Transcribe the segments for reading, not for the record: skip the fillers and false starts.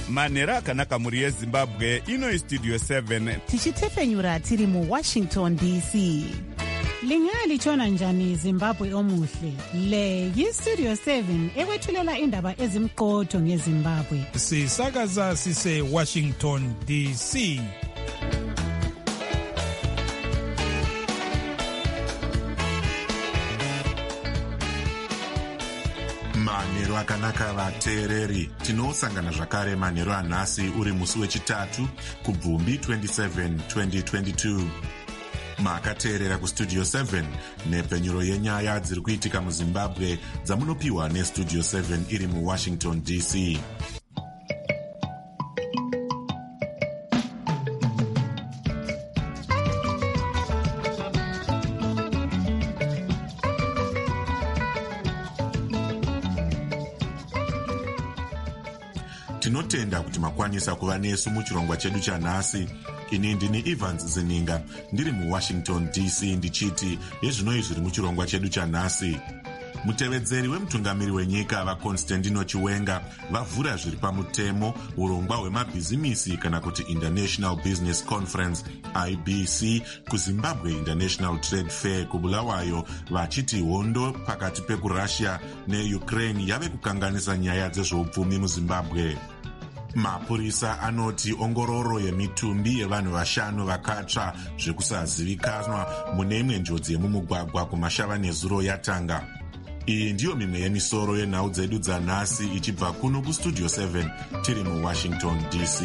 manhero akanaka mhuri yezimbabwe. Ino istudio 7 tichitefenyura tiri muWashington DC. Lingalitshona njani Zimbabwe omuhle? Le yistudio 7 ekwethulela indaba ezimqotho ngeZimbabwe. Sisakaza sise Washington DC. Manhero akanaka vateereri, tinosangana zvakare manhero anhasi uri musi wechitatu kubvumbi 27 2022. Makateerera kustudio 7 nepfenyuro yenyaya dziri kuitika muZimbabwe dzamunopiwa nestudio 7 iri muWashington DC. Tinotenda kuti makwanisa kuva nesu muchirongwa chedu chanhasi. Ini ndini Evans Zininga ndiri muWashington DC ndichiti yezvinoi zviri muchirongwa chedu chanhasi. Mutevedzeri wemutungamiri wenyika vaConstantino Chiwenga vavhura zviri pamutemo urongwa hwemabhizimisi kana kuti International Business Conference IBC kuZimbabwe International Trade Fair kuBulawayo, vachiti hondo pakati pekurussia neUkraine yave kukanganisa nyaya dzezveupfumi muZimbabwe. Mapurisa anoti ongororo yemitumbi yevanhu 5 vakatsva zvekusazivikanwa mune imwe njodzi yemumugwagwa kumashava nezuro yatanga. Iyi ndiyo mimwe yemisoro yenhau dzedu dzanhasi ichibva kuno kustudio 7 tiri muWashington DC.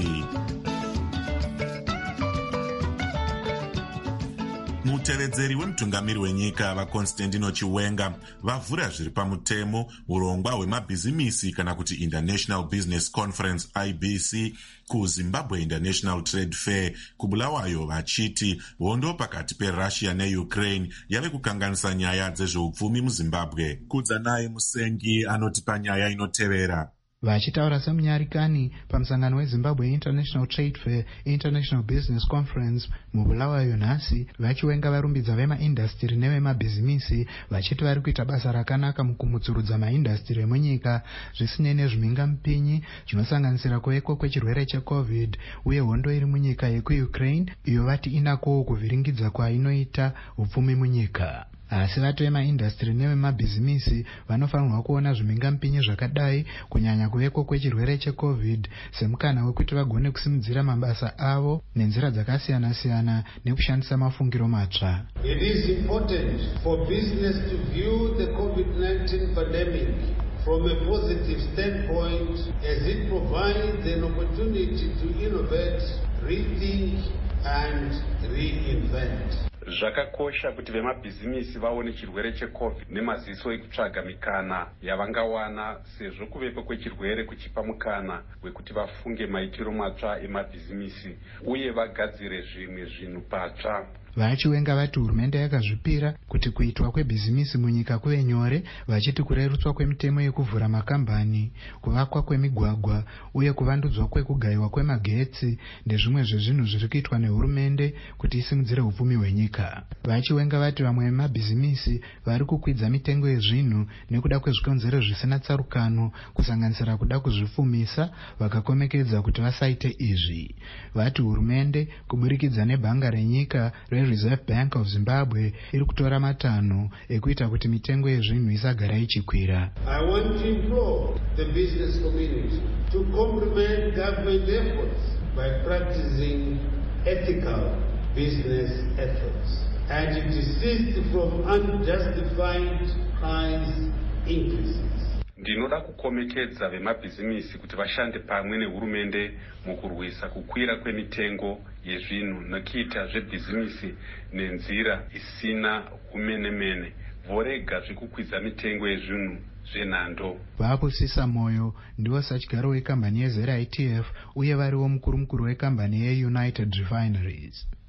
Mutevedzeri wemutungamiri wenyika vaConstantino Chiwenga vavhura zviri pamutemo urongwa hwemabhizimisi kana kuti International Business Conference IBC kuZimbabwe International Trade Fair kuBulawayo, vachiti hondo pakati peRussia neUkraine yave kukanganisa nyaya dzezveupfumi muZimbabwe. Kudzanai Musengi anoti panyaya inotevera. Vachitaura semunyarikani pamusangano weZimbabwe International Trade Fair International Business Conference muBulawayo nhasi, vachiwenga varumbidza vemaindastiri nevemabhizimisi vachiti vari kuita basa rakanaka mukumudzurudza maindastiri emunyika zvisinei nezvimingamupinyi zvinosanganisira kuveko kwechirwere cheCovid uye hondo iri munyika yekuUkraine iyo vati inakowo kuvhiringidza kwainoita upfumi munyika. Asi vati vemaindastiri nevemabhizimisi vanofanirwa kuona zvimingamupinyi zvakadai, kunyanya kuveko kwechirwere cheCovid, semukana wekuti vagone kusimudzira mabasa avo nenzira dzakasiyana-siyana nekushandisa mafungiro matsva. It is important for business to view the COVID-19 pandemic from a positive standpoint as it provides an opportunity to innovate, rethink and reinvent. Zvakakosha kuti vemabhizimisi vaone chirwere cheCovid nemaziso ekutsvaga mikana yavangawana sezvo kuveko kwechirwere kuchipa mukana wekuti vafunge maitiro matsva emabhizimisi uye vagadzire zvimwe zvinhu patsva. Vachiwenga vati hurumende yakazvipira kuti kuitwa kwebhizimisi munyika kuve nyore, vachiti kurerutswa kwemitemo yekuvhura makambani, kuvakwa kwemigwagwa uye kuvandudzwa kwekugayiwa kwemagetsi ndezvimwe zvezvinhu zviri kuitwa nehurumende kuti isimudzire upfumi hwenyika. Vachiwenga vati vamwe vemabhizimisi vari kukwidza mitengo yezvinhu nekuda kwezvikonzero zvisina tsarukano, kusanganisira kuda kuzvifumisa, vakakomekedza kuti vasaite izvi. Vati hurumende kuburikidza nebhanga renyika Reserve Bank of Zimbabwe iri kutora matanho ekuita kuti mitengo yezvinhu isagara ichikwira. I want to implore the business community to complement government efforts by practicing ethical business ethics and to desist from unjustified price increases. Ndinoda kukomekedza vemabhizimisi kuti vashande pamwe nehurumende mukurwisa kukwira kwemitengo yezvinhu nokuita zvebhizimisi nenzira isina umenemene. Vorega zvekukwidza mitengo yezvinhu zvenhando. Vapusisa moyo ndiwo sachigyaro wekambani yeZera ITF uye variwo mukuru wekambani yeUnited Refineries.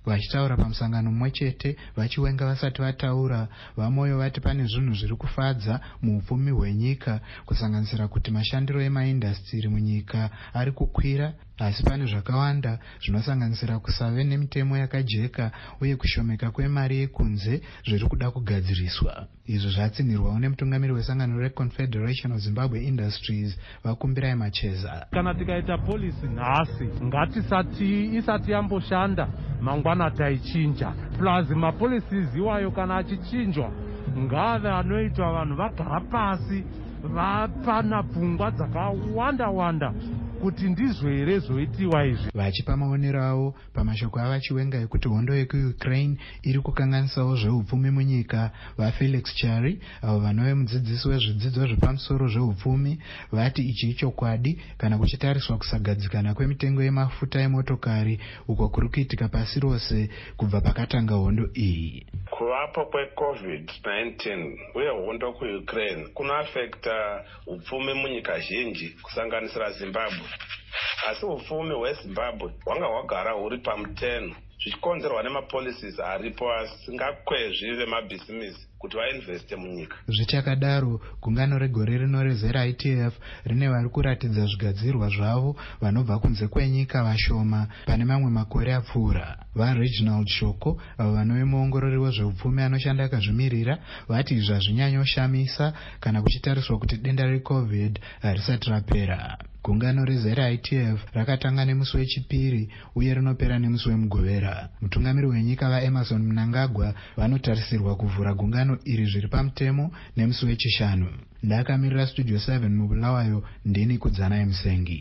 vachitaura pamusangano mumwe chete, vachiwenga vasati vataura. Vamoyo vati pane zvinhu zviri kufadza muupfumi hwenyika, kusanganisira kuti mashandiro emaindastiri munyika ari kukwira, asi pane zvakawanda zvinosanganisira kusave nemitemo yakajeka uye kushomeka kwemari yekunze zviri kuda kugadziriswa. Izvo zvatsinirwawo nemutungamiri wesangano reConfederation of Zimbabwe Industries, Vakumbirai Macheza. Kana tikaita polisi nhasi isati yamboshanda, mangwana taichinja. Plus mapolicies iwayo kana achichinjwa ngave anoitwa vanhu vagara pasi vapana pfungwa dzakawanda kuti ndizvo here zvoitiwa izvi. Vachipa maonero avo pamashoko avachiwenga ekuti hondo yekuUkraine iri kukanganisawo zveupfumi munyika, vaFelix Chari avo vanove mudzidzisi wezvidzidzo zvepamusoro zveupfumi vati ichi ichokwadi kana kuchitariswa kusagadzikana kwemitengo yemafuta emotokari uko kuri kuitika pasi rose kubva pakatanga hondo iyi. Kuvapo kweCovid-19 uye hondo kuUkraine kunoafekta upfumi munyika zhinji kusanganisira Zimbabwe. Asi upfumi hweZimbabwe hwanga hwagara huri pamuteno, zvichikonzerwa nemapolicies aripo asingakwezvi vemabhizimusi kuti vainveste munyika. Zvichakadaro, gungano regore rino rezera-ITF rine vari kuratidza zvigadzirwa zvavo vanobva kunze kwenyika vashoma pane mamwe makore apfuura. VaReginald Shoko avo vanove muongorori wezveupfumi anoshanda akazvimirira vati izvi hazvinyanyoshamisa kana kuchitariswa kuti denda reCovid harisati rapera. Gungano rezera-ITF rakatanga nemusi wechipiri uye rinopera nemusi wemugovera. Mutungamiri wenyika vaEmerson Mnangagwa vanotarisirwa kuvhura gungano iri zviri pamutemo nemusi wechishanu. Ndakamirira Studio 7 muBulawayo, ndini Kudzana Musengi.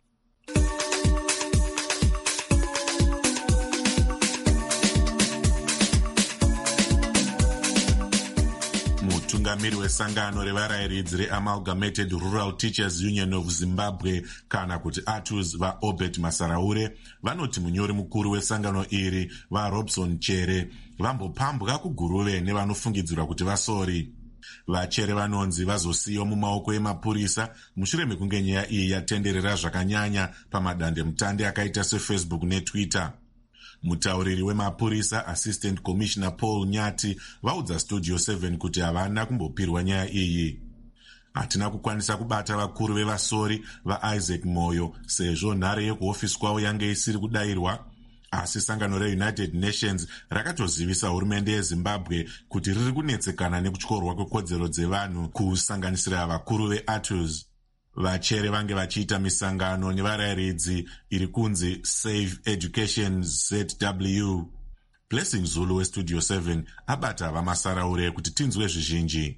Mutungamiri wesangano revarayiridzi reAmalgamated Rural Teachers Union of Zimbabwe kana kuti ATUZ vaObert Masaraure vanoti munyori mukuru wesangano iri vaRobson Chere vambopambwa kuguruve nevanofungidzirwa kuti vasori. Vachere vanonzi vazosiyiwa mumaoko emapurisa mushure mekunge nyaya iyi yatenderera zvakanyanya pamadandemutande akaita seFacebook neTwitter. Mutauriri wemapurisa Assistant Commissioner Paul Nyati vaudza Studio 7 kuti havana kumbopirwa nyaya iyi. Hatina kukwanisa kubata vakuru vevasori vaIsaac Moyo sezvo nhare yekuhofisi kwavo yange isiri kudayirwa, asi sangano reUnited Nations rakatozivisa hurumende yeZimbabwe kuti riri kunetsekana nekutyorwa kwekodzero dzevanhu kusanganisira vakuru veATUZ. Vachere vange vachiita misangano nevarayiridzi iri kunzi Save Education ZW. Blessing Zulu weStudio 7 abata vaMasaraure kuti tinzwe zvizhinji.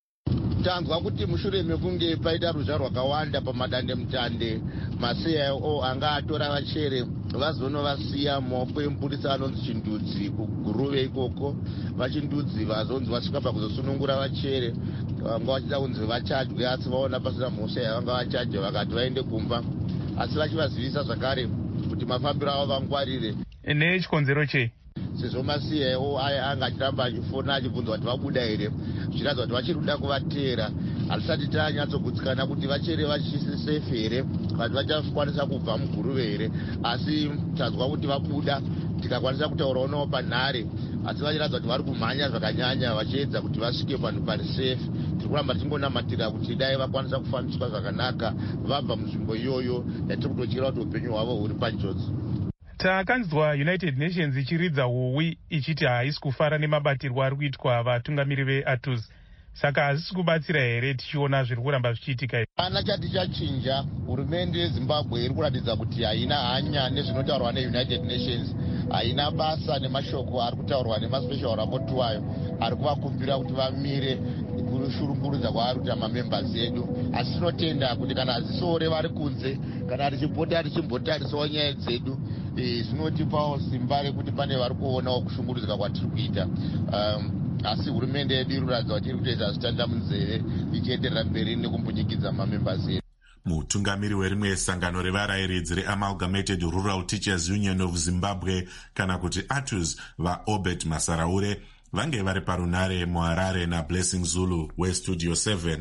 Tanzwa kuti mushure mekunge paita ruzha rwakawanda pamadandemutande, maCIO anga atora vachere vazonovasiya mumaoko emupurisa anonzi Chindudzi kuguruve ikoko. Vachindudzi vazonzi vasvika pakuzosunungura vachere vanga vachida kunzi vachajwe, asi vaona pasina mhosva yavanga vachaja vakati vaende kumba, asi vachivazivisa zvakare kuti mafambiro avo vangwarire. Nechikonzero chei? Sezvo maCIO anga achiramba achifona achibvunzwa kuti vabuda here, zvichiratidza kuti vachiri kuda kuvateera. Hatisati tanyatsogutsikana kuti vachere vachisefe here, kuti vachakwanisa kubva muguruve here, asi tazwa kuti vabuda tikakwanisa kutaurawo navo panhare, asi vachiratidza kuti vari kumhanya zvakanyanya vachiedza kuti vasvike panhu pari safe. Tiri kuramba tichingonamatira kuti dai vakwanisa kufambiswa zvakanaka vabva munzvimbo iyoyo yatiri kutochera kuti upenyu hwavo huri panjodzi. Takanzwa United Nations ichiridza huwi ichiti haisi kufara nemabatirwo ari kuitwa vatungamiri veATUZ. Saka hazisi kubatsira here tichiona zviri kuramba zvichiitika? Pana chati chachinja. Hurumende yeZimbabwe iri kuratidza kuti haina hanya nezvinotaurwa neUnited Nations, haina basa nemashoko ari kutaurwa nemaspecial raport wayo ari kuvakumbira kuti vamire kushurungurudza kwaari kuita mamembers edu. Asi tinotenda kuti kana hazisore vari kunze, kana richipota richimbotarisawo nyaya dzedu, zvinotipawo simba rekuti pane vari kuonawo kushungurudzika kwatiri kuita. Asi hurumende yedu iri kuratidza kuti iri kutoita zvitanda munzeve ichienderera mberi nekumbundikidza mamembers edu. Mutungamiri werimwe sangano revarayiridzi reAmalgamated Rural Teachers Union of Zimbabwe kana kuti ATUZ vaObert Masaraure vange vari parunare muHarare naBlessing Zulu weStudio 7.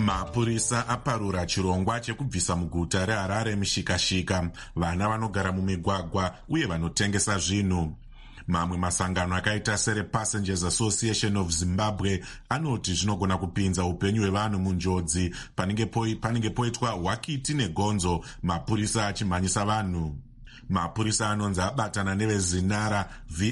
Mapurisa aparura chirongwa chekubvisa muguta reHarare mishikashika vana vanogara mumigwagwa uye vanotengesa zvinhu. Mamwe masangano akaita serePassengers Association of Zimbabwe anoti zvinogona kupinza upenyu hwevanhu munjodzi panenge poitwa hwakiti negonzo mapurisa achimhanyisa vanhu. Mapurisa anonzi abatana neveZinara,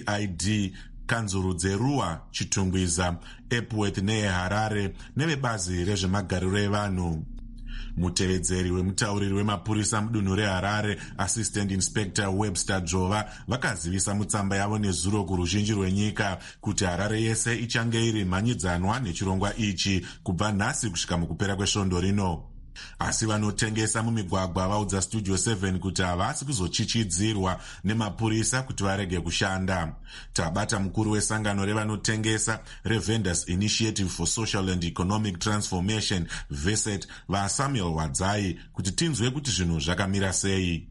VID, Kanzuru dzeRua, Chitungwiza, Epworth neHarare nevebazi rezvemagariro evanhu. Mutevedzeri wemutauriri wemapurisa mudunhu reHarare, Assistant Inspector Webster Jova, vakazivisa mutsamba yavo nezuro kuruzhinji rwenyika kuti Harare yese ichange iri mhanyidzanwa nechirongwa ichi kubva nhasi kusvika mukupera kwesvondo rino. Asi vanotengesa mumigwagwa vaudza Studio 7 kuti havasi kuzochichidzirwa nemapurisa kuti varege kushanda. Tabata mukuru wesangano revanotengesa reVendors Initiative for Social and Economic Transformation, VESET, vaSamuel Wadzai, kuti tinzwe kuti zvinhu zvakamira sei.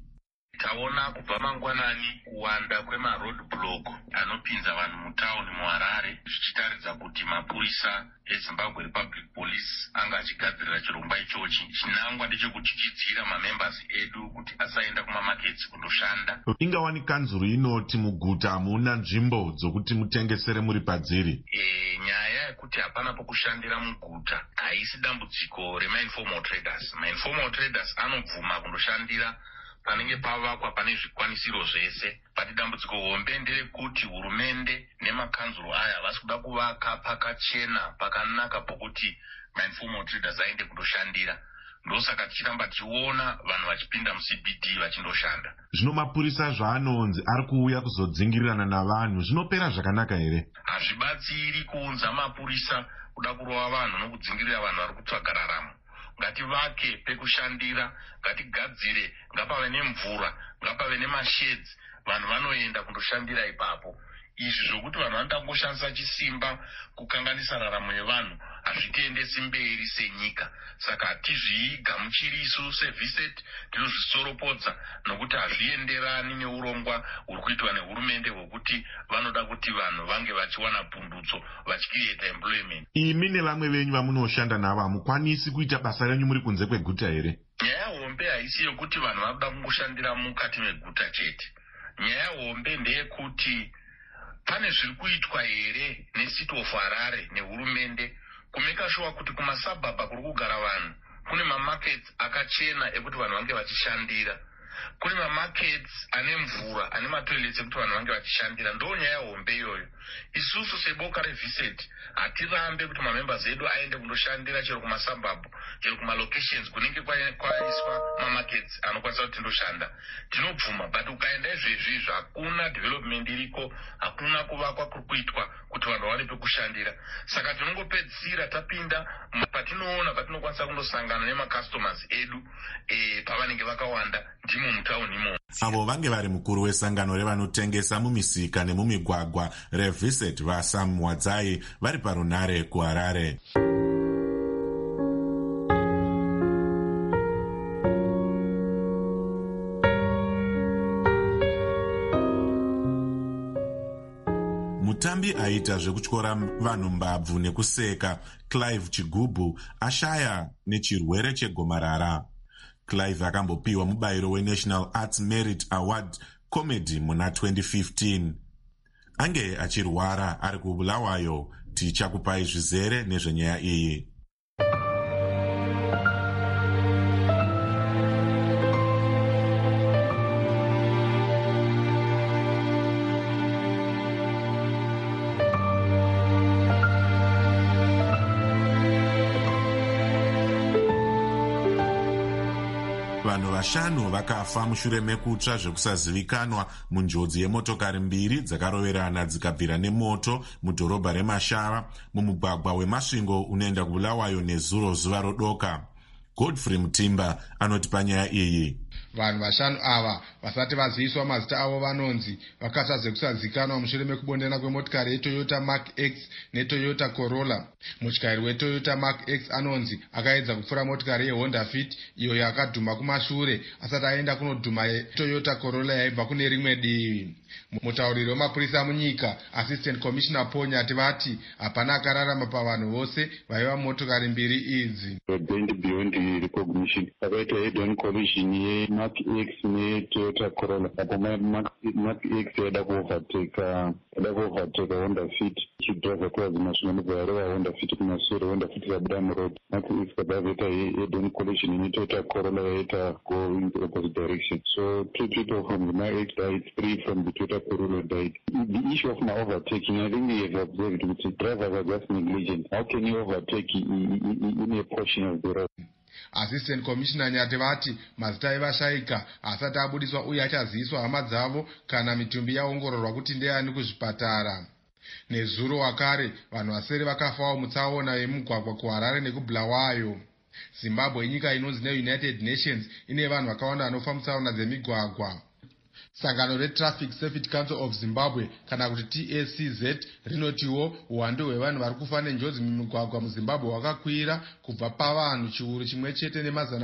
Taona kubva mangwanani kuwanda kwemaroadblock anopinza vanhu mutauni muHarare zvichitaridza kuti mapurisa eZimbabwe Republic Police anga achigadzirira chirongwa ichochi. Chinangwa ndechekuchichidzira mamembers edu kuti asaenda kumamaketsi kundoshanda. Ingawani Kanzuru inoti muguta hamuna nzvimbo dzokuti mutengesere muri padziri. Nyaya yekuti hapana pokushandira muguta haisi dambudziko remainformal traders. Mainformal traders anobvuma kundoshandira panenge pavakwa pane zvikwanisiro zvese. Pati dambudziko hombe nderekuti hurumende nemakanzuro aya havasi kuda kuvaka pakachena pakanaka pokuti mainformal traders aende kundoshandira. Ndosaka tichiramba tichiona vanhu vachipinda muCBD vachindoshanda. Zvino mapurisa zvaanonzi ari kuuya kuzodzingirirana navanhu zvinopera zvakanaka here? Hazvibatsiri kuunza mapurisa kuda kurova vanhu nokudzingirira vanhu vari kutsvaga raramo. Ngativake pekushandira, ngatigadzire, ngapave nemvura, ngapave nemashedzi, vanhu vanoenda kundoshandira ipapo. Izvi zvokuti vanhu vanoda kungoshandisa chisimba kukanganisa raramo yevanhu hazvitiendesi mberi senyika. Saka hatizvigamuchirisu seViset, tinozvisoropodza nokuti hazvienderani neurongwa huri kuitwa nehurumende hwekuti vanoda kuti vanhu vange vachiwana pundutso vachicreate employment. Imi nevamwe venyu vamunoshanda navo hamukwanisi kuita basa renyu muri kunze kweguta here? Nyaya hombe haisi yokuti vanhu vanoda kungoshandira mukati meguta chete. Nyaya hombe ndeyekuti pane zviri kuitwa here neCity of Harare nehurumende kumeka sure kuti kumasabhabha kuri kugara vanhu kune mamarkets akachena ekuti vanhu vange vachishandira. Kune mamarkets ane mvura, ane matoilets ekuti vanhu vange vachishandira. Ndo nyaya hombe iyoyo. Isusu seboka reViset hatirambe kuti mamembers edu aende kundoshandira chero kumasabhabha, chero kumalocations kunenge kwaiswa mamarkets anokwanisa kuti ndoshanda. Tinobvuma, but ukaenda izvezvizvo hakuna development iriko, hakuna kuvakwa kuri kuitwa kuti vanhu vaone pekushandira. Saka tinongopedzisira tapinda patinoona patinokwanisa kundosangana nemacustomers edu pavanenge vakawanda ndimo mutauni imo. Avo vange vari mukuru wesangano revanotengesa mumisika nemumigwagwa reViset vaSam Wadzai vari parunare kuHarare. Mutambi aita zvekutyora vanhu mbabvu nekuseka, Clive Chigubu, ashaya nechirwere chegomarara. Clive akambopiwa mubayiro weNational Arts Merit Award Comedy muna 2015. Ange achirwara ari kuBulawayo, tichakupai zvizere nezvenyaya iyi. Vanhu vashanu vakafa mushure mekutsva zvekusazivikanwa munjodzi yemotokari mbiri dzakaroverana dzikabvira nemoto mudhorobha reMashava mumugwagwa wemasvingo unoenda kuBulawayo nezuro zuva rodoka. Godfrey Mutimba anoti panyaya iyi. Vanhu 5 ava vasati vaziviswa mazita avo vanonzi vakasazekusazikanwa mushure mekubondana kwemotokari yeToyota Mark X neToyota Corolla. Mutyairi weToyota Mark X anonzi akaedza kupfura motokari yeHonda Fit iyo yakadhuma kumashure asati aenda kunodhuma yeToyota Corolla yaibva kune rimwe divi. Mutauriri wemapurisa munyika Assistant Commissioner Ponyati vati hapana akararama pavanhu vose vaiva motokari mbiri idzi. Beyond recognition pakaita head-on collision yeMark X neToyota Corolla apo Mark X yaida kuoverteka Honda Fit ichidriva towards masvinamidza yareva Honda Fit kumashure. Honda Fit ikabuda muroad. Mark X kabvaita head-on collision neToyota Corolla yaita go in the opposite direction. So 2 people from the Mark X died, 3 from the Toyota Corolla died. The issue of my overtaking, I think we have observed that drivers are just negligent. How can you overtake in a portion of the road? Assistant Commissioner Nyati vati mazita evashaika asati abudiswa uye achaziviswa hama dzavo kana mitumbi yaongororwa kuti ndeani kuzvipatara. Nezuro wakare vanhu vasere vakafawo mutsaona yemugwagwa kuHarare nekuBulawayo. Zimbabwe inyika inonzi neUnited Nations ine vanhu vakawanda vanofa mutsaona dzemigwagwa. Sangano reTraffic Safety Council of Zimbabwe kana kuti TACZ rinotiwo uwandu hwevanhu vari kufa nenjodzi mumigwagwa muZimbabwe hwakakwira kubva pavanhu chiuru chimwe chete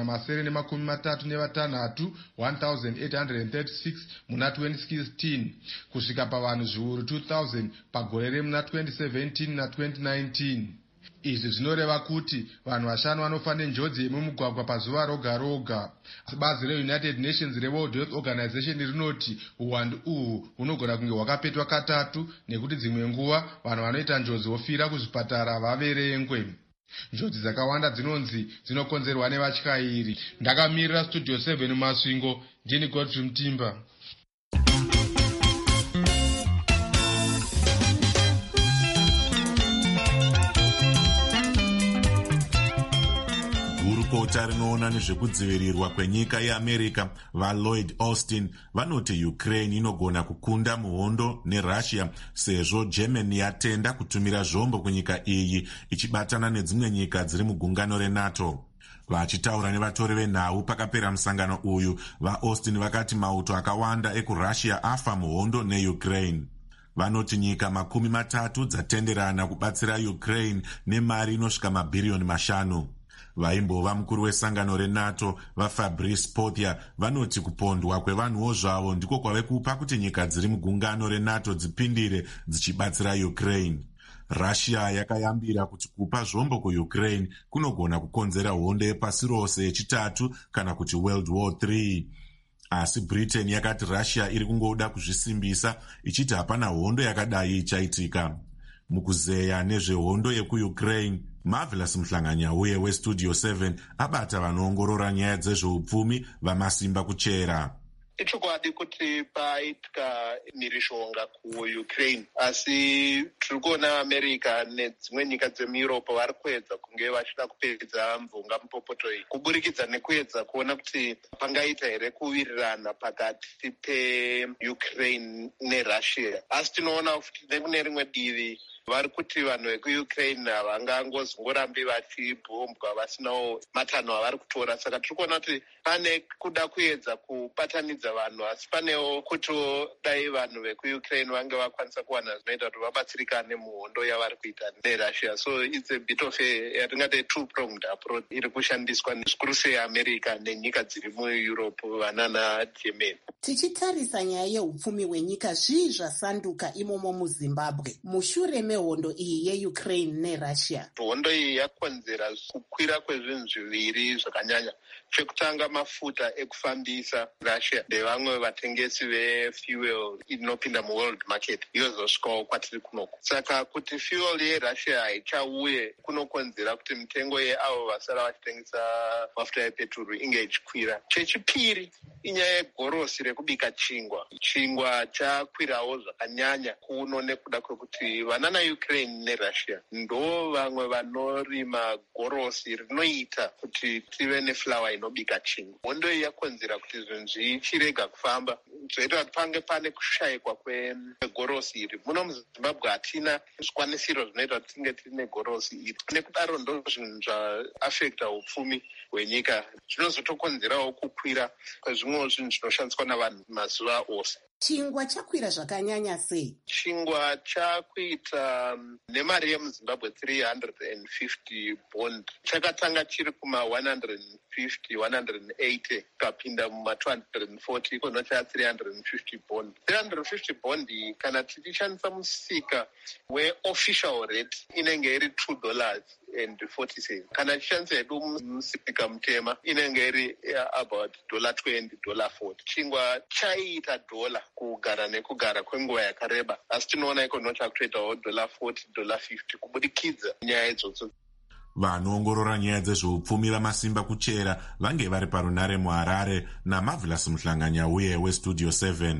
ne336 1836 muna 2016 kusvika pavanhu zviuru 2000 pagore remuna 2017 na 2019. Izvi zvinoreva kuti vanhu 5 vanofa nenjodzi yemumugwagwa pazuva roga roga. Bazi reUnited Nations reWorld Health Organization rinoti uwandu uhu hunogona kunge hwakapetwa katatu nekuti dzimwe nguva vanhu vanoita njodzi vofira kuzvipatara vaverengwe. Njodzi dzakawanda dzinonzi dzinokonzerwa nevatyairi. Ndakamirira Studio 7 mumasvingo, ndini Godfrey Mutimba. Gurukota rinoona nezvekudzivirirwa kwenyika yeAmerica vaLloyd Austin vanoti Ukraine inogona kukunda muhondo neRussia sezvo Germany yatenda kutumira zvombo kunyika iyi ichibatana nedzimwe nyika dziri mugungano reNATO. Vachitaura nevatori venhau pakapera musangano uyu, vaAustin vakati mauto akawanda ekuRussia afa muhondo neUkraine. Vanoti nyika 30 dzatenderana kubatsira Ukraine nemari inosvika mabhiriyoni 5. Vaimbova mukuru wesangano reNATO vaFabrice Pothier vanoti kupondwa kwevanhuwo zvavo ndiko kwave kupa kuti nyika dziri mugungano reNATO dzipindire dzichibatsira Ukraine. Russia yakayambira kuti kupa zvombo kuUkraine kunogona kukonzera hondo yepasi rose yechitatu kana kuti World War III. Asi Britain yakati Russia iri kungoda kuzvisimbisa ichiti hapana hondo yakadai ichaitika. Mukuzeya nezvehondo yekuUkraine, Marvelous Mhlanganya uye weStudio 7 abata vanoongorora nyaya dzezveupfumi vamasimba kuchera. Ichokwadi kuti paitika mhirizhonga kuUkraine, asi tiri kuona America nedzimwe nyika dzemuEurope vari kuedza kunge vachida kupedza mvunga mupopoto iyi kuburikidza nekuedza kuona kuti pangaita here kuwirirana pakati peUkraine neRussia. Asi tinoona kuti nekune rimwe divi vari kuti vanhu vekuUkraine havangangozongorambi vachibhombwa vasinawo matanho avari kutora. Saka tiri kuona kuti pane kuda kuedza kubatanidza vanhu, asi panewo kutiwo dai vanhu vekuUkraine vange vakwanisa kuwana zvinoita kuti vabatsirikane muhondo yavari kuita neRussia. So it's a bit of yatingati two-pronged approach iri kushandiswa zvikuru seAmerica nenyika dziri muEurope vanana Germany. Tichitarisa nyaya yeupfumi hwenyika, zvii zvasanduka imomo muZimbabwe mushure mehondo iyi yeUkraine neRussia? Hondo iyi yakonzera kukwira kwezvinhu zviviri zvakanyanya. Chekutanga, mafuta ekufambisa Russia nevamwe vatengesi vefuel inopinda muworld market yozosvikawo kwatiri kunoko. Saka kuti fuel yeRussia haichauye kunokonzera kuti mitengo yeavo vasara vachitengesa mafuta epeturu inge ichikwira. Chechipiri inyaya yegorosi rekubika chingwa. Chingwa chakwirawo zvakanyanya kuno nekuda kwekuti vanana Ukraine neRussia ndo vamwe vanorima gorosi rinoita kuti tive neflour inobika chingwa. Hondo iyi yakonzera kuti zvinhu zvichirega kufamba, zvoita kuti pange pane kushayikwa kwegorosi iri. Muno muZimbabwe hatina zvikwanisiro zvinoita kuti tinge tine gorosi iri. Nekudaro ndo zvinhu zvaafekta upfumi hwenyika. Zvinozotokonzerawo kukwira kwezvimwe nezvimwewo zvinhu zvinoshandiswa navanhu mazuva ose. Chingwa chakwira zvakanyanya sei? Chingwa chakuita nemari yemuzimbabwe 350 bond. Chakatanga chiri kuma 150 180 kapinda muma 240 ikono cha 350 bond. 350 bond kana tichishandisa musika weofficial rate inenge iri $2.40. Kana tichishandisa hedu musika mutema inenge iri about $20, $40. Chingwa chaiita $1 kugara nekugara kwenguva yakareba, asi tinoona ikono chakutoitawo $40, $50 kubudikidza nyaya idzodzo. vanoongorora nyaya dzezveupfumi vamasimba kuchera vange vari parunare muharare naMarvelous Muhlanganyauye westudio 7.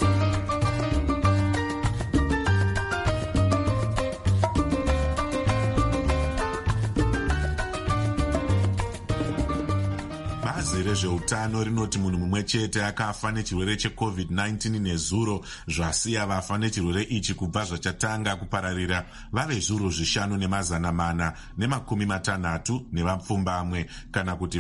Bazi rezveutano rinoti munhu mumwe chete akafa nechirwere cheCovid-19 nezuro, zvasiya vafa nechirwere ichi kubva zvachatanga kupararira vave zviuru 5,460 nevapfumbamwe, kana kuti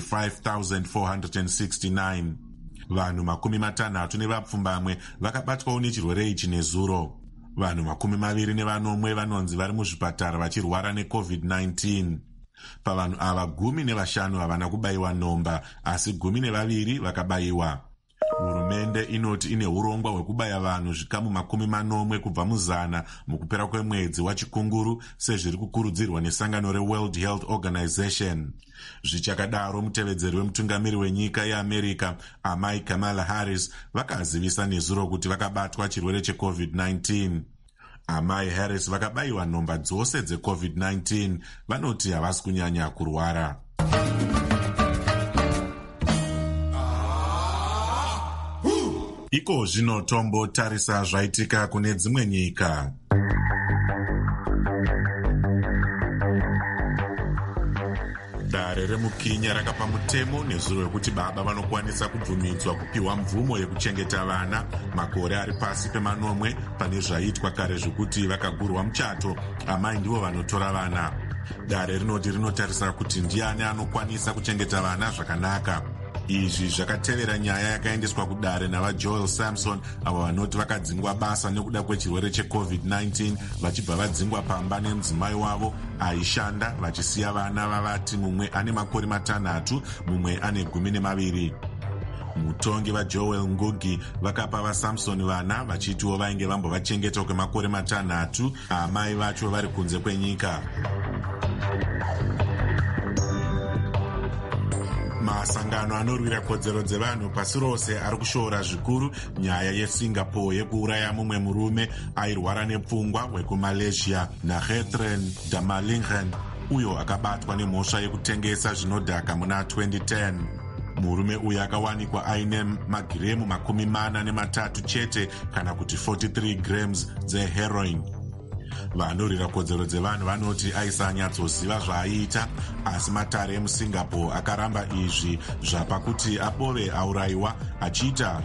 5,469. Vanhu 60 nevapfumbamwe vakabatwawo nechirwere ichi nezuro. Vanhu 21 vanonzi vari muzvipatara vachirwara neCovid-19. Pavanhu ava 15 havana kubayiwa nomba, asi 12 vakabayiwa. Hurumende inoti ine urongwa hwekubaya vanhu zvikamu 40 kubva muzana mukupera kwemwedzi wachikunguru, sezviri kukurudzirwa nesangano reWorld Health Organization. Zvichakadaro, mutevedzeri wemutungamiri wenyika yeAmerica amai Kamala Harris vakazivisa nezuro kuti vakabatwa chirwere cheCovid-19. Amai Harris vakabayiwa nomba dzose dzeCovid-19 vanoti havasi kunyanya kurwara. Iko zvino tombotarisa zvaitika kune dzimwe nyika. Dare remuKenya rakapa mutemo nezuro rekuti baba vanokwanisa kubvumidzwa kupiwa mvumo yekuchengeta vana makore ari pasi pe9 pane zvaitwa kare zvokuti vakagurwa muchato amai ndivo vanotora vana. Dare rinoti rinotarisa kuti ndiani anokwanisa kuchengeta vana zvakanaka. Izvi zvakatevera nyaya yakaendeswa kudare navaJoel Samson, avo vanoti vakadzingwa basa nekuda kwechirwere cheCovid-19 vachibva vadzingwa pamba nemudzimai wavo aishanda, vachisiya vana vavati mumwe ane makore 6 mumwe ane 12. Mutongi vaJoel Ngugi vakapa vaSamson vana vachitiwo vainge vambovachengeta kwemakore 6, amai vacho vari kunze kwenyika. Masangano anorwira kodzero dzevanhu pasi rose ari kushoora zvikuru nyaya yeSingapore yekuuraya mumwe murume airwara nepfungwa wekuMalaysia naGethren Damalinghen, uyo akabatwa nemhosva yekutengesa zvinodhaka muna 2010. Murume uyu akawanikwa aine magiremu 43 chete, kana kuti 43 grams dzeheroin. Vanorwira kodzero dzevanhu vanoti aisanyatsoziva zvaaiita, asi matare emuSingapore akaramba izvi zvapa kuti above aurayiwa achiita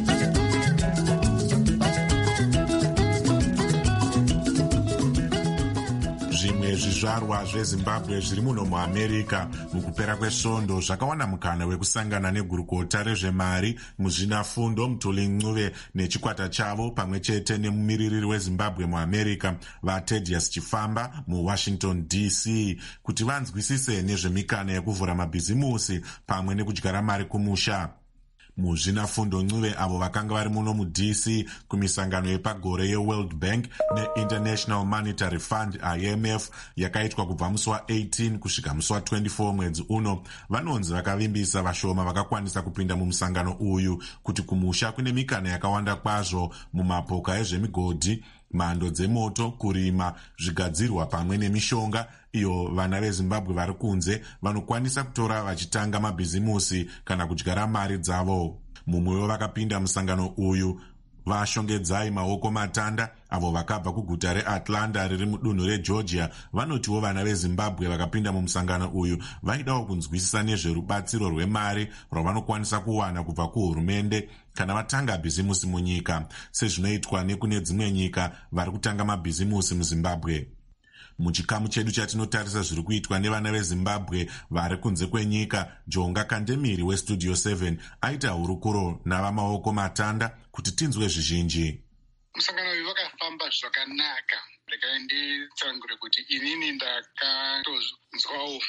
Zvimwe zvizvarwa zveZimbabwe zviri muno muAmerica mukupera kwesvondo zvakawana mukana wekusangana negurukota rezvemari, muzvinafundo Mutuli Ncube nechikwata chavo pamwe chete nemumiririri weZimbabwe muAmerica vaTedious Chifamba muWashington DC kuti vanzwisise nezvemikana yekuvhura mabhizimusi pamwe nekudyara mari kumusha. Muzvinafundo Ncube avo vakanga vari muno muDC kumisangano yepagore yeWorld Bank neInternational Monetary Fund IMF yakaitwa kubva musi wa18 kusvika musi wa24 mwedzi uno, vanonzi vakavimbisa vashoma vakakwanisa kupinda mumusangano uyu kuti kumusha kune mikana yakawanda kwazvo mumapoka ezvemigodhi, mhando dzemoto, kurima, zvigadzirwa pamwe nemishonga iyo vana veZimbabwe vari kunze vanokwanisa kutora vachitanga mabhizimusi kana kudyara mari dzavo. Mumwewo vakapinda musangano uyu vaShongedzai Maoko Matanda avo vakabva kuguta reAtlanta riri mudunhu reGeorgia vanotiwo vana veZimbabwe vakapinda mumusangano uyu vaidawo kunzwisisa nezverubatsiro rwemari rwavanokwanisa kuwana kubva kuhurumende kana vatanga bhizimusi munyika, sezvinoitwa nekune dzimwe nyika vari kutanga mabhizimusi muZimbabwe. muchikamu chedu chatinotarisa zviri kuitwa nevana vezimbabwe vari kunze kwenyika, Jonga Kandemiri westudio 7 aita hurukuro navamaoko matanda kuti tinzwe zvizhinji. Musangano uyu wakafamba zvakanaka. Regai nditsangure kuti inini ndakatonzwawo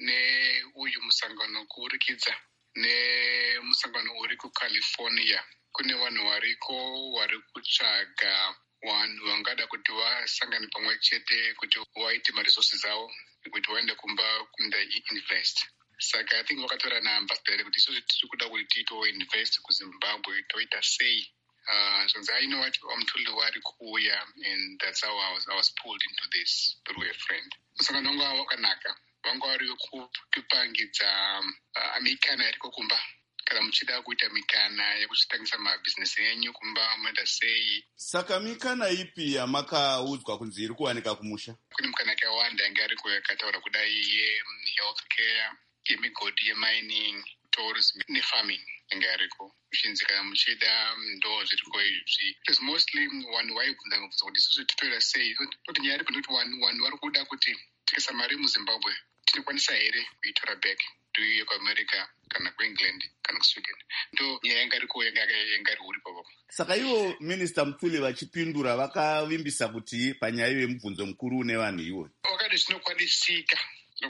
neuyu musangano kuburikidza nemusangano uri kuCalifornia. Kune vanhu variko vari kutsvaga vanhu vangada kuti vasangane pamwe chete kuti vaite maresources avo kuti vaende kumba kunda invest. Saka I think vakatora naambassador kuti isusu tiri kuda kuti tiitoinvest kuZimbabwe toita sei. So I know what I'm told wari kuuya, and that's how I was pulled into this through a friend. Musangano wanga wakanaka. Vanga vari kupangidza mikana yariko kumba. Kana muchida kuita mikana yekuchitangisa mabhizinesi enyu kumba muenda sei. Saka mikana ipi yamakaudzwa kunzi iri kuwanika kumusha? Kune mikana yakawanda yanga ariko yakataura kudai yehealthcare, yemigodi, yemining, tourism nefarming yanga ariko. Uchinzi kana muchida ndo zviriko izvi. It was mostly vanhu vaibvunza kuti isusu titoita sei. Kuti nyaya iri kuti vanhu vari kuda kuti tikisa mari muZimbabwe tinokwanisa here kuitora back tuiye kuAmerica kana kuEngland kana kuSweden. Ndo nyaya yanga iri uri papo. Saka ivo Minister Mthuli vachipindura vakavimbisa kuti panyaya yemubvunzo mukuru une vanhu ivo wakati zvinokwanisika.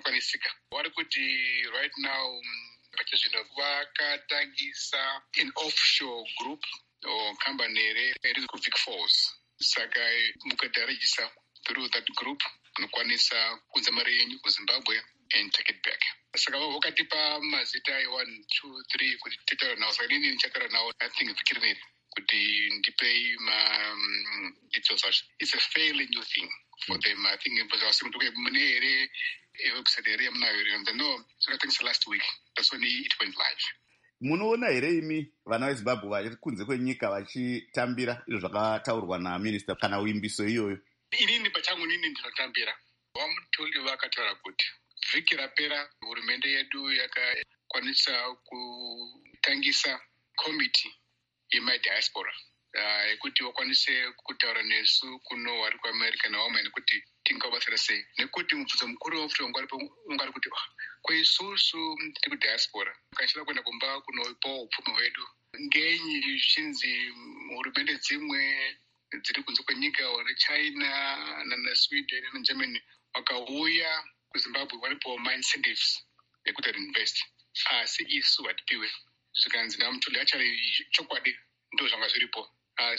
Vari kuti right now pachizvino vakatangisa an offshore group or company iri kuVic Falls. Saka mukatarejisa through that group unokwanisa kunza mari yenyu kuZimbabwe and take it back. Saka wakatipa mazita 1, 2, 3 kuti titaura nawo. Saka inini ndichataura nawo I think vikirineri kuti ndipei details acho. It's a fairly new thing for them. I think it was mune here website here yamunayo here. No, zvakatangisa last week. That's when it went live. Munoona here imi vana veZimbabwe vari kunze kwenyika vachitambira izvo zvakataurwa naminista kana uimbiso iyoyo? Inini pachangu nini ndinotambira. Vamutuli vakataura kuti vhiki rapera hurumende yedu yakakwanisa kutangisa komiti yemadiaspora yekuti vakwanise kutaura nesu kuno vari kuAmerica navamwe kuti tingabatsira sei. Nekuti mubvunzo mukuru wafuti ungari kuti kweisusu tiri kudiaspora kachida kuenda kumba kunoipawo upfumi hwedu ngenyi zvichinzi hurumende dzimwe dziri kunze kwenyika neChina naSweden naGermany vakauya kuZimbabwe varipo ma-incentives ekuti invest. Asi isu hatipiwe. Zvikanzi namutuli achari chokwadi ndo zvanga zviripo.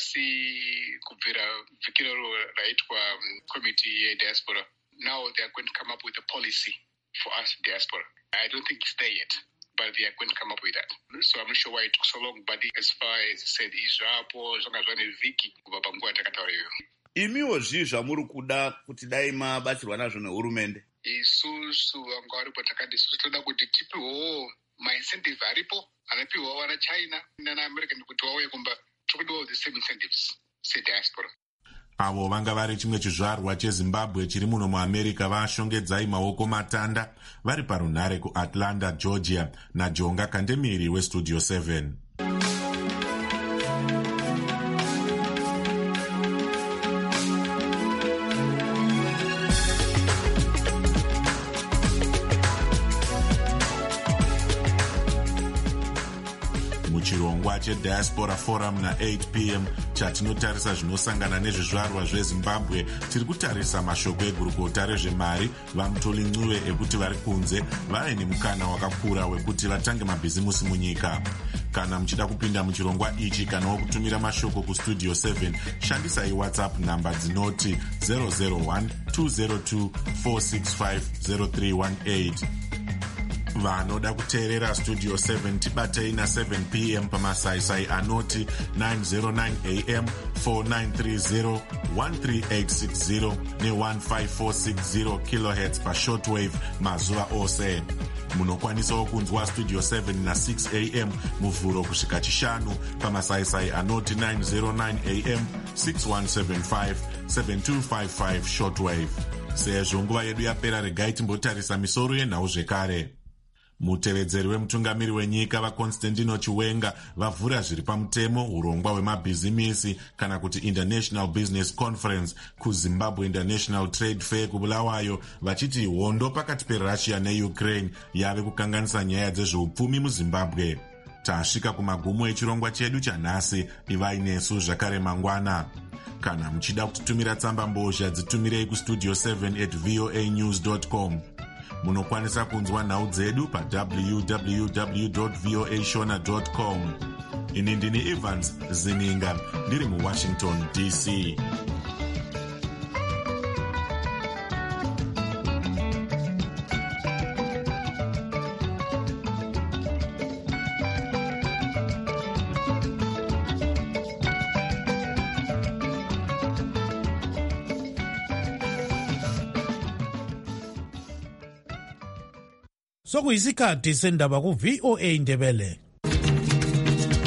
Asi kubvira vhiki rero raitwa committee yediaspora, now they are going to come up with a policy for us diaspora. I don't think it's there yet, but they are going to come up with that. So I'm not sure why it took so long, but as far as I said, izvapo zvanga zvane vhiki kubva panguva takataura iyo. Imiwo zvamuri kuda kuti dai mabatsirwa nazvo nehurumende? Isusu vanga varipo takati isusu toda kuti tipiwo ma-incentive aripo anapiwa vana China nanaAmerica nekuti vauye kumba tokudiwa the same incentives sediaspora. Avo vanga vari chimwe chizvarwa cheZimbabwe chiri muno muAmerica vashongedzai maoko matanda vari parunhare kuAtlanta, Georgia naJonga Kandemiri westudio 7. Muchirongwa cheDiaspora Forum na8 p.m. chatinotarisa zvinosangana nezvizvarwa zveZimbabwe, tiri kutarisa mashoko egurukota rezvemari vaMutoli Ncube ekuti vari kunze vave nemukana wakakura wekuti vatange mabhizimusi munyika. Kana muchida kupinda muchirongwa ichi kana wokutumira mashoko kustudio 7, shandisai WhatsApp namba dzinoti 001 202 465 0318. Vanoda kuteerera studio 7 tibatei na7 p.m. pamasaisai anoti 909 am 4930 13860 ne1546 kHz pashortwave mazuva ose. Munokwanisawo kunzwa studio 7 na6 am muvhuro kusvika chishanu pamasaisai anoti 909 am 6175 7255 shortwave. Sezvo nguva yedu yapera, regai timbotarisa misoro yenhau zvekare. Mutevedzeri wemutungamiri wenyika vaConstantino Chiwenga vavhura zviri pamutemo urongwa hwemabhizimisi kana kuti International Business Conference kuZimbabwe International Trade Fair kuBulawayo, vachiti hondo pakati peRussia neUkraine yave kukanganisa nyaya dzezveupfumi muZimbabwe. Tasvika kumagumo echirongwa chedu chanhasi. Ivai nesu zvakare mangwana. Kana muchida kutitumira tsamba mbozha dzitumirei kustudio 7@voanews.com. Munokwanisa kunzwa nhau dzedu pa www.voashona.com. Ini ndini Evans Zininga ndiri muWashington DC. Sokuyisikhathi sendaba ku VOA Ndebele.